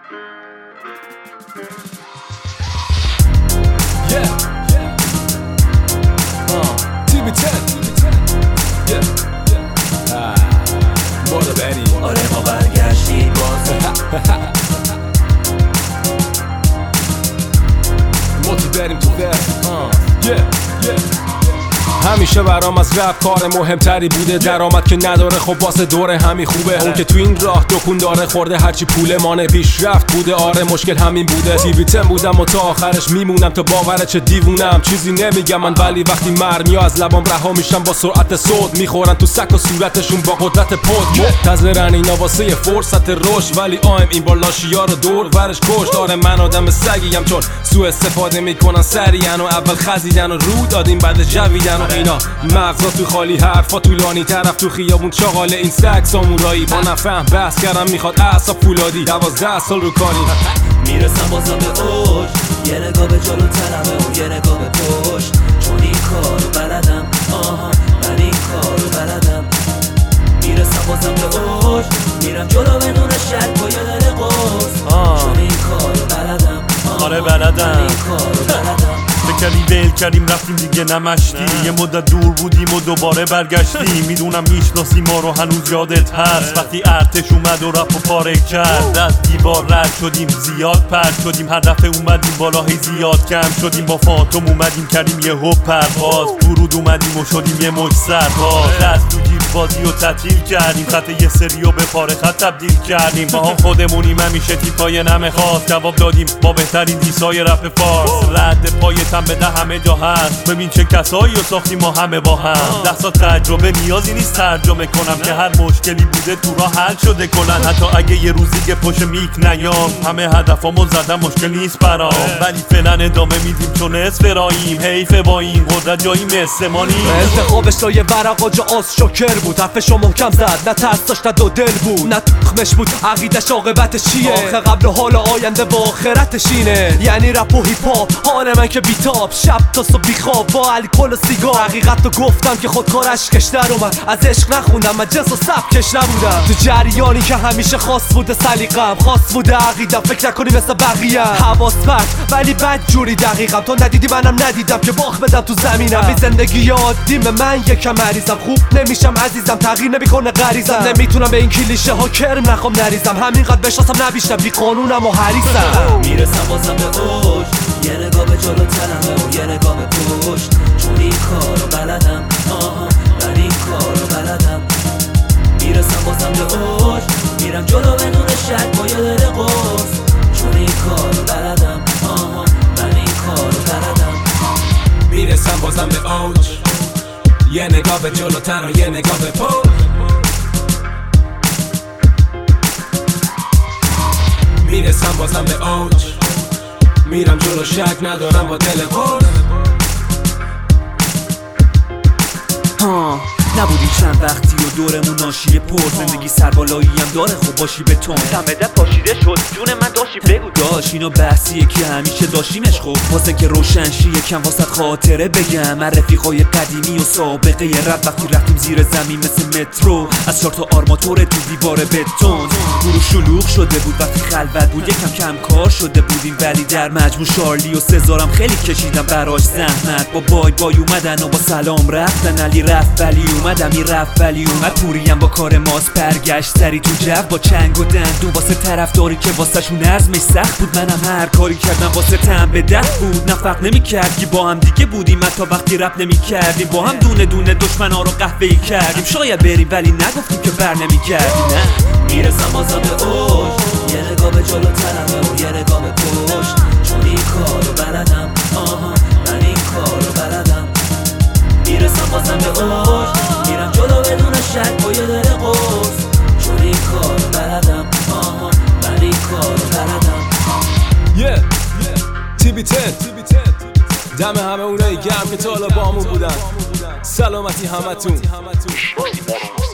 آره ما برگشتیم باز ما تو بریم تو همیشه برام از رپ کار مهمتری بوده، درآمد که نداره خب واسه دوره همین خوبه. اون که تو این راه دکون داره خورده، هرچی پول مانه پیشرفت بوده. آره مشکل همین بوده، تیبیتم بودم و تا آخرش میمونم. تا باوره چه دیوونم، چیزی نمیگم من، ولی وقتی مرمیا از لبام رها میشن با سرعت صوت میخورن تو سک و صورتشون با قدرت پود. منتظرن اینا واسه فرصت رشد، ولی آیم این بالاشیا رو دور ورش کشت. آره من آدم سگیم چون سوء استفاده میکنن سریعن و اول خزیدن و رو دادیم بعد جویدن و اینا. مغزا تو خالی، حرفا طولانی، طرف تو خیابون چاقاله، این سگ سامورایی. با نفهم بحث کردم میخواد اعصاب فولادی، 12 سال رو کاری. میرسم بازم به اوج، یه نگاه به جلوترمه و یه نگاه به پشت. چون این کارو بلدم، آها من این کارو بلدم. میرسم بازم به اوج، میرم جلو بدون شک با یه دل قوس. چون این کارو بلدم، آره بلدم. من این کارو بلدم. بکردیم بیل کردیم رفتیم دیگه نمشتی. یه مدت دور بودیم و دوباره برگشتیم. میدونم میشناسی ما رو هنوز یادت هست، وقتی ارتش اومد و رفت و پاره کرد. از دیوار رد شدیم، زیاد پرد شدیم، هر دفعه اومدیم بالا هی زیاد کم شدیم. با فانتوم اومدیم کردیم یه هوب پرواز، فرود اومدیم و شدیم یه موج سرباز. دست تو جیب بازی و تعطیل کردیم، خط یه سریو به پاره خط تبدیل کردیم. ما هم خودمونیم همیشه تیپای نمه خاص، جواب دادیم با بهترین دیسای رپ فارس. رد پای بده همه جا هست، ببین چه کسایی رو ساختیم ما همه با هم. 10 سال تجربه نیازی نیست ترجمه کنم که هر مشکلی بوده تو راه حل شده کنن. حتی اگه یه روزی که پشت میک نیام، همه هدفامو زدم مشکل نیست برام. ولی فعلا ادامه میدیم چون اسفراییم، حیفه با این قدرت جایی مثل ما نیست. انتخابش لای ورقا جا آز شکر بود، حرفشو محکم زد، نه ترس داشت نه دو دل بود، نه تخمش بود عقیدش عاقبتش چیه. آخه قبل و حال آینده و آخرتش اینه، یعنی رپ و هیپ هاپ. حال من که بیتاب شب تا صبح بیخواب با الکل و سیگار. حقیقت رو گفتم که خودکار اشکش در اومد، از عشق نخوندم من جنس و سبکش نبودم. تو جریانی که همیشه خاص بوده سلیقم، خاص بوده عقیدم، فکر نکنی مثل بقیه حواس پرت ولی بد جوری دقیقم. تو ندیدی منم ندیدم که باخ بدم تو زمینم. بی زندگی عادیم من یکم مریضم، خوب نمیشم عزیزم، تغییر نمیکنه غریزم. نمیتونم به این کلیشه ها کرم نخوام نریزم، همینقدر بشناسم نه بیشتر، بی قانونم و حریصم. میرسم بازم به اوج، یه نگاه به جلوترمه و یه نگاه به پشت. چون این کارو بلدم، آها من این کارو بلدم. میرسم بازم به اوج، میرم جلو بدون شک با یه دل قوس. چون این کارو بلدم، آها من این کارو بلدم. میرسم بازم به اوج، یه نگاه به جلوتر و یه نگاه به پشت. میرسم بازم به اوج، میرم جلو شک ندارم با دل قرص. نبودی چند وقتی و دورمون ناشیه پر، زندگی سربالایی هم داره خوب باشی به تون. دمده پاشیده شد جون من داشتی بگو داشت. اینو بحثیه که همیشه داشتیمش خوب، واسه که روشنشی یکم واسه خاطره بگم. من رفیقای قدیمی و سابقه رد وقتی رفتیم زیر زمین مثل مترو، از 4 تا آرماتور تو دیوار بتون. گروه شلوغ شده بود وقتی خلوت بود، یکم کم کار شده بودیم ولی در مجموع شارلی و سزارم خیلی کشیدم براش زحمت. با بای اومدن و با سلام رفتن، علی رفت ولی اومدم این رفت ولی اومد. پوریم با کار ماست برگشت سری تو جو، با چنگ و دندون واسه طرفداری که واسه شون نظمش سخت بود. منم هر کاری کردم واسه تن به دست بود، نه فرق نمی‌کرد که با هم دیگه بودیم. حتی وقتی رپ نمی‌کردیم با هم دونه دونه دشمنا رو قهوه‌ای کردیم. شاید بریم ولی نگفتیم که بر نمی‌گردیم. نه میرسم بازم به اوج، یه نگاه به جلوترمه و یه نگاه به پشت. چون این کارو بلدم، آها من این کارو بلدم. میرسم بازم به اوج، میرم جلو بدون شک با یه دل قوس. چون این کارو بلدم، آها من این کارو بلدم. دم همه اونایی گرم که تا حالا بامون بودن. سلامتی همتون.